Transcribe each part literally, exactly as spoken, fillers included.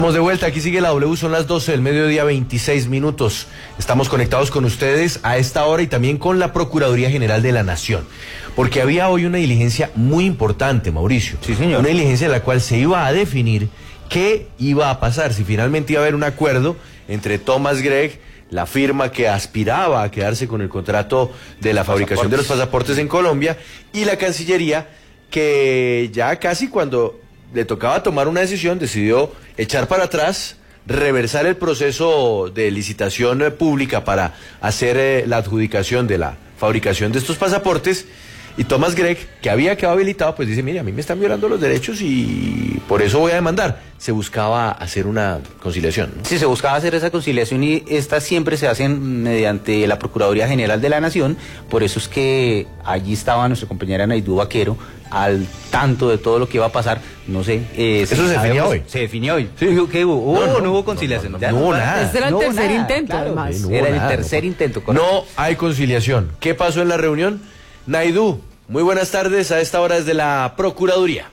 Estamos de vuelta, aquí sigue la W, son las doce del mediodía, veintiséis minutos. Estamos conectados con ustedes a esta hora y también con la Procuraduría General de la Nación. Porque había hoy una diligencia muy importante, Mauricio. Sí, señor. Una diligencia en la cual se iba a definir qué iba a pasar, si finalmente iba a haber un acuerdo entre Thomas Gregg, la firma que aspiraba a quedarse con el contrato de la fabricación de los pasaportes en Colombia, y la Cancillería, que ya casi cuando le tocaba tomar una decisión decidió echar para atrás, reversar el proceso de licitación eh, pública para hacer eh, la adjudicación de la fabricación de estos pasaportes. Y Thomas Gregg, que había quedado habilitado, pues dice, mire, a mí me están violando los derechos y por eso voy a demandar. Se buscaba hacer una conciliación, ¿no? Sí, se buscaba hacer esa conciliación y estas siempre se hacen mediante la Procuraduría General de la Nación. Por eso es que allí estaba nuestra compañera Naidú Vaquero al tanto de todo lo que iba a pasar. No sé. Eh, ¿Eso se definió hoy? Se definió hoy. Sí. ¿Qué hubo? ¿Hubo No, o no, no hubo conciliación? no, no, no, no hubo nada. Este era el No hubo tercer nada, intento, claro. además. No hubo Era nada, el tercer no. intento. Correcto. No hay conciliación. ¿Qué pasó en la reunión? Naidú, muy buenas tardes a esta hora desde la Procuraduría.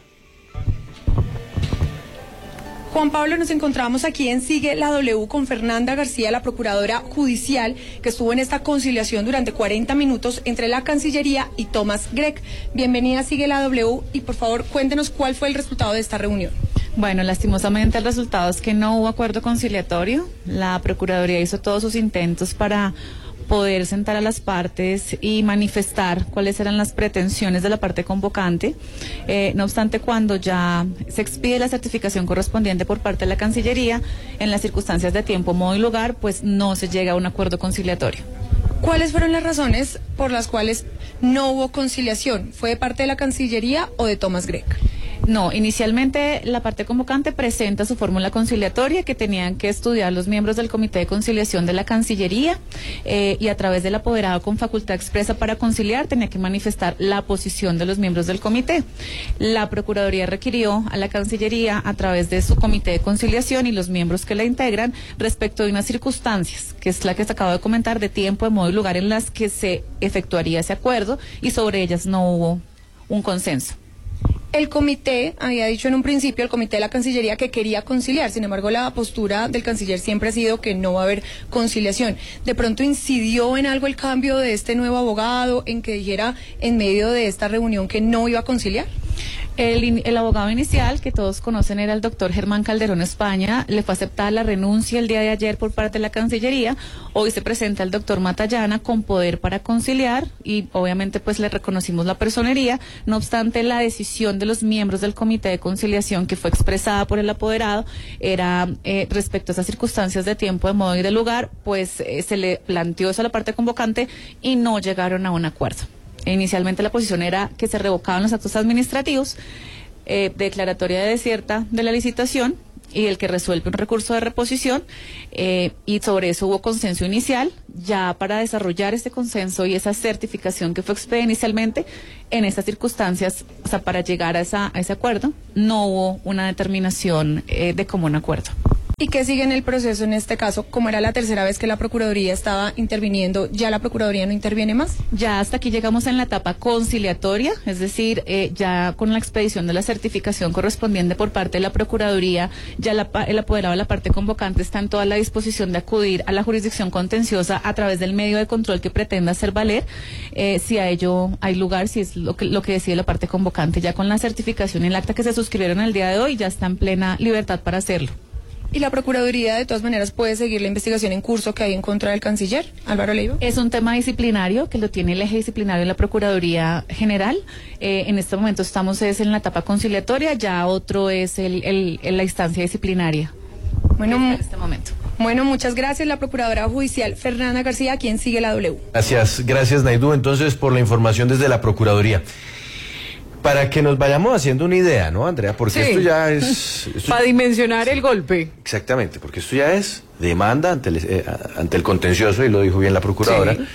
Juan Pablo, nos encontramos aquí en Sigue la W con Fernanda García, la procuradora judicial, que estuvo en esta conciliación durante cuarenta minutos entre la Cancillería y Thomas Gregg. Bienvenida a Sigue la W y por favor cuéntenos cuál fue el resultado de esta reunión. Bueno, lastimosamente el resultado es que no hubo acuerdo conciliatorio. La Procuraduría hizo todos sus intentos para poder sentar a las partes y manifestar cuáles eran las pretensiones de la parte convocante. Eh, no obstante, cuando ya se expide la certificación correspondiente por parte de la Cancillería, en las circunstancias de tiempo, modo y lugar, pues no se llega a un acuerdo conciliatorio. ¿Cuáles fueron las razones por las cuales no hubo conciliación? ¿Fue de parte de la Cancillería o de Thomas Gregg? No, inicialmente la parte convocante presenta su fórmula conciliatoria que tenían que estudiar los miembros del Comité de Conciliación de la Cancillería eh, y a través del apoderado con facultad expresa para conciliar tenía que manifestar la posición de los miembros del comité. La Procuraduría requirió a la Cancillería a través de su Comité de Conciliación y los miembros que la integran respecto de unas circunstancias, que es la que se acaba de comentar, de tiempo, de modo y lugar en las que se efectuaría ese acuerdo y sobre ellas no hubo un consenso. El comité había dicho en un principio, el comité de la Cancillería, que quería conciliar. Sin embargo, la postura del canciller siempre ha sido que no va a haber conciliación. ¿De pronto incidió en algo el cambio de este nuevo abogado, en que dijera en medio de esta reunión que no iba a conciliar? El, el abogado inicial, que todos conocen, era el doctor Germán Calderón España. Le fue aceptada la renuncia el día de ayer por parte de la Cancillería. Hoy se presenta el doctor Matallana con poder para conciliar y obviamente pues le reconocimos la personería. No obstante, la decisión de los miembros del Comité de Conciliación, que fue expresada por el apoderado, era eh, respecto a esas circunstancias de tiempo, de modo y de lugar, pues eh, se le planteó eso a la parte convocante y no llegaron a un acuerdo. Inicialmente la posición era que se revocaban los actos administrativos, eh, declaratoria de desierta de la licitación y el que resuelve un recurso de reposición, eh, y sobre eso hubo consenso inicial. Ya para desarrollar este consenso y esa certificación que fue expedida inicialmente, en estas circunstancias, o sea, para llegar a, esa, a ese acuerdo, no hubo una determinación eh, de común acuerdo. ¿Y qué sigue en el proceso en este caso? Como era la tercera vez que la Procuraduría estaba interviniendo, ¿ya la Procuraduría no interviene más? Ya hasta aquí llegamos en la etapa conciliatoria, es decir, eh, ya con la expedición de la certificación correspondiente por parte de la Procuraduría, ya la, el apoderado de la parte convocante está en toda la disposición de acudir a la jurisdicción contenciosa a través del medio de control que pretenda hacer valer, eh, si a ello hay lugar, si es lo que, lo que decide la parte convocante. Ya con la certificación y el acta que se suscribieron el día de hoy, ya está en plena libertad para hacerlo. ¿Y la Procuraduría de todas maneras puede seguir la investigación en curso que hay en contra del canciller, Álvaro Leiva? Es un tema disciplinario que lo tiene el eje disciplinario de la Procuraduría General. Eh, en este momento estamos es en la etapa conciliatoria, ya otro es el, el, el la instancia disciplinaria. Bueno, en este momento. Bueno, muchas gracias, la Procuradora Judicial Fernanda García, quien sigue la W. Gracias, gracias Naidú, entonces por la información desde la Procuraduría. Para que nos vayamos haciendo una idea, ¿no, Andrea? Porque sí. esto ya es... Esto para dimensionar el golpe. Exactamente, porque esto ya es demanda ante el, eh, ante el contencioso, y lo dijo bien la Procuradora, sí.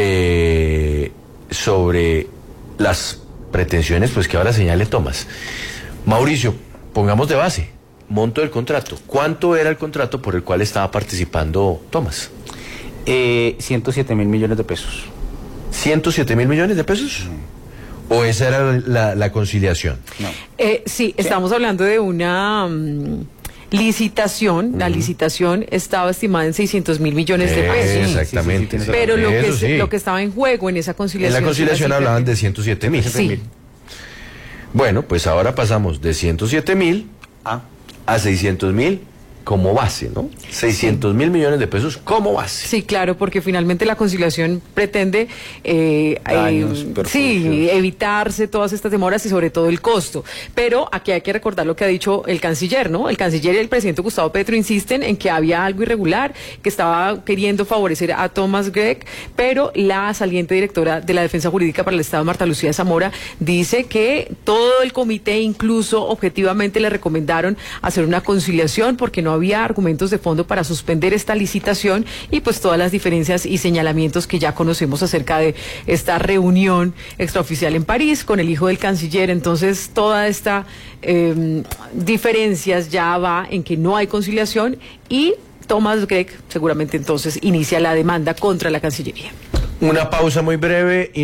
eh, sobre las pretensiones pues que ahora señale Thomas. Mauricio, pongamos de base, monto del contrato. ¿Cuánto era el contrato por el cual estaba participando Thomas? Eh, ciento siete mil millones de pesos. ¿ciento siete mil millones de pesos? Mm. ¿O esa era la, la conciliación? No. Eh, sí, estamos hablando de una... Um, licitación, uh-huh. la licitación estaba estimada en seiscientos mil millones de pesos. Eh, exactamente. Sí, sí, sí, pero lo que, sí. lo que estaba en juego en esa conciliación... En la conciliación hablaban de ciento siete mil. Sí. Bueno, pues ahora pasamos de ciento siete mil ah. a seiscientos mil como base, ¿no? seiscientos mil millones de pesos como base. Sí, claro, porque finalmente la conciliación pretende eh, Daños, eh, sí, evitarse todas estas demoras y sobre todo el costo. Pero aquí hay que recordar lo que ha dicho el canciller, ¿no? El canciller y el presidente Gustavo Petro insisten en que había algo irregular, que estaba queriendo favorecer a Thomas Gregg, pero la saliente directora de la Defensa Jurídica para el Estado, Marta Lucía Zamora, dice que todo el comité, incluso objetivamente, le recomendaron hacer una conciliación porque no había argumentos de fondo para suspender esta licitación y pues todas las diferencias y señalamientos que ya conocemos acerca de esta reunión extraoficial en París con el hijo del canciller. Entonces toda esta eh, diferencias ya va en que no hay conciliación y Thomas Gregg seguramente entonces inicia la demanda contra la Cancillería. Una pausa muy breve y